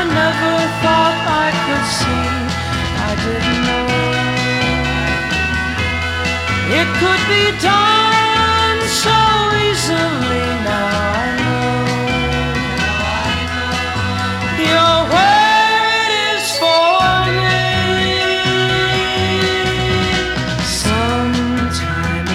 never thought I could see. I didn't know it could be done so easily.